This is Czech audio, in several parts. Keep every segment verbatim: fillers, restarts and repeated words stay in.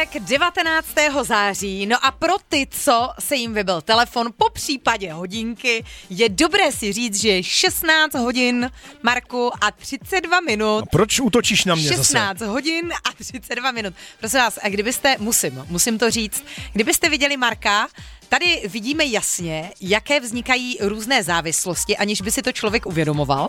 Pátek devatenáctého září, no a pro ty, co se jim vybil telefon, po případě hodinky, je dobré si říct, že je šestnáct hodin, Marku, a třicet dva minut. A proč útočíš na mě zase? šestnáct hodin a třicet dva minut. Prosím vás, a kdybyste, musím, musím to říct, kdybyste viděli Marka, tady vidíme jasně, jaké vznikají různé závislosti, aniž by si to člověk uvědomoval.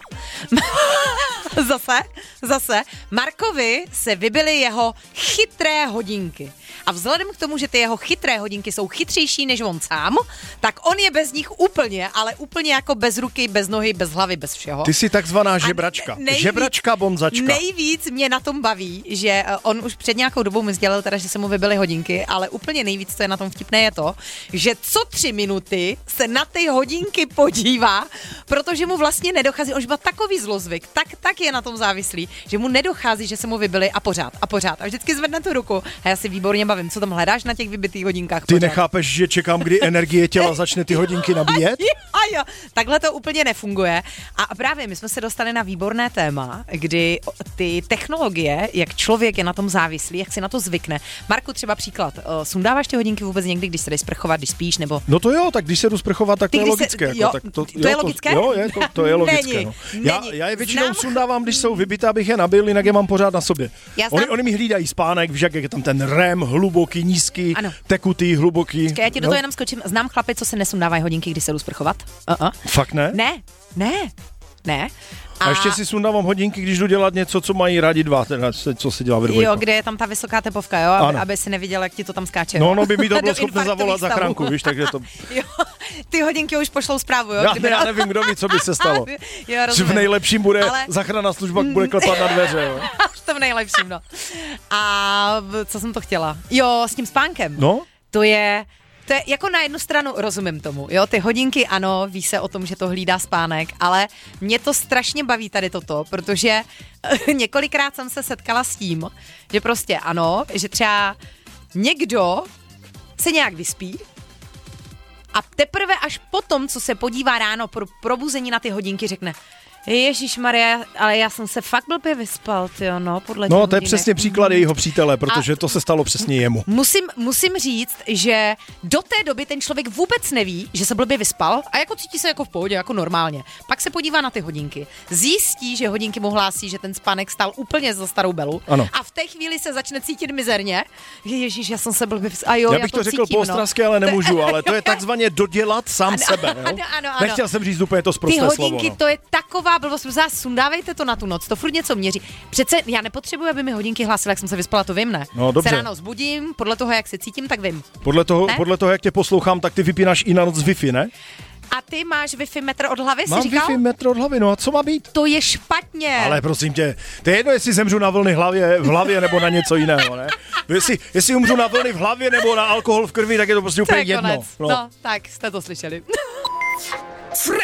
zase, zase, Markovi se vybily jeho chytré hodinky. A vzhledem k tomu, že ty jeho chytré hodinky jsou chytřejší než on sám, tak on je bez nich úplně, ale úplně jako bez ruky, bez nohy, bez hlavy, bez všeho. Ty jsi takzvaná žebračka. nejvíc, žebračka bonzačka. Nejvíc mě na tom baví, že on už před nějakou dobou mi sdělil teda, že se mu vybily hodinky, ale úplně nejvíc, co je na tom vtipné, je to, že co tři minuty se na ty hodinky podívá, protože mu vlastně nedochází, on už má takový zlozvyk, tak, tak je na tom závislý, že mu nedochází, že se mu vybily a pořád, a pořád. A vždycky zvedne tu ruku a já si výborně bavím, co tam hledáš na těch vybitých hodinkách. Ty pořád nechápeš, že čekám, kdy energie těla začne ty hodinky nabíjet? A jo, takhle to úplně nefunguje. A právě my jsme se dostali na výborné téma, kdy ty technologie, jak člověk je na tom závislý, jak si na to zvykne. Marku, třeba příklad, sundáváš ty hodinky vůbec někdy, když se jdeš sprchovat, když spíš, nebo... No to jo, tak když se jdu sprchovat, tak ty, to je logické. Se, jo, jako, tak to, to, to je jo, logické? To, jo, je, to, to je logické. Není, no. Já, není. já je většinou Znám... sundávám, když jsou vybité, abych je nabil, jinak je mám pořád na sobě. Znám... Oni, oni mi hlídají spánek, víš, jak je tam ten rém, hluboký, nízký, ano. tekutý, hluboký. Počkej, já ti do toho jenom skočím. Znám chlapy, co se nesundávají hodinky, když se jdu sprchovat. Uh-uh. Fakt ne? Ne, ne, ne. A, a ještě si sundávám hodinky, když jdu dělat něco, co mají rádi dva, teda, co se dělá ve dvojku. Jo, kde je tam ta vysoká tepovka, jo, aby, aby si neviděl, jak ti to tam skáče. No, no by mi to bylo schopné zavolat zachránku, víš, takže to... Jo, ty hodinky už pošlou zprávu, jo? Já, ne, já nevím, kdo ví, co by se stalo. Jo, v nejlepším bude ale... záchranná služba, bude klepat na dveře, jo. To v nejlepším, no. A co jsem to chtěla? Jo, s tím spánkem. No? To je... To je jako na jednu stranu, rozumím tomu, jo, ty hodinky, ano, ví se o tom, že to hlídá spánek, ale mě to strašně baví tady toto, protože několikrát jsem se setkala s tím, že prostě ano, že třeba někdo se nějak vyspí a teprve až potom, co se podívá ráno pro probuzení na ty hodinky, řekne: Ježišmarja, ale já jsem se fakt blbě vyspal, tyjo, no, podle No, to je hodinek. přesně příklad jejího přítele, protože a to se stalo přesně jemu. Musím, musím říct, že do té doby ten člověk vůbec neví, že se blbě vyspal a jako cítí se jako v pohodě, jako normálně. Pak se podívá na ty hodinky, zjistí, že hodinky mu hlásí, že ten spánek stal úplně za starou belu. Ano. A v té chvíli se začne cítit mizerně. Ježíš, já jsem se blbě vyspal. A jo, já bych já to, to řekl cítím, po ostravsky, no. Ale nemůžu, ale to je takzvaně dodělat sám ano, sebe. Jo? Ano, ano, ano. Nechtěl jsem říct úplně to sprosté slovo. slovo. Ty hodinky, no. to je taková blbost, zás sundávejte to na tu noc, to furt něco měří. Přece já nepotřebuji, aby mi hodinky hlásily, jak jsem se vyspala, to vím, ne? No, dobře. Se ráno zbudím, podle toho, jak se cítím, tak vím. Podle toho, podle toho, jak tě poslouchám, tak ty vypínáš i na noc Wi-Fi, ne? A ty máš Wi-Fi metr od hlavy, Mám jsi říkal? Wi-Fi metr od hlavy, no a co má být? To je špatně. Ale prosím tě, to je jedno, jestli zemřu na vlny hlavě, v hlavě nebo na něco jiného, ne? Jestli, jestli umřu na vlny v hlavě nebo na alkohol v krvi, tak je to prostě úplně jedno. No. no, tak jste to slyšeli.